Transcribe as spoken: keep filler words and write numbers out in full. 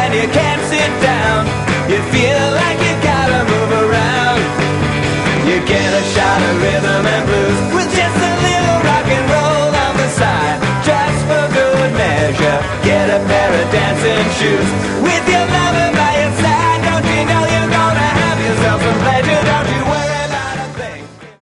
and you can't sit down. You feel like you gotta move around. You get a shot of rhythm and blues with just a little rock and roll on the side, just for good measure. Get a pair of dancing shoes with your life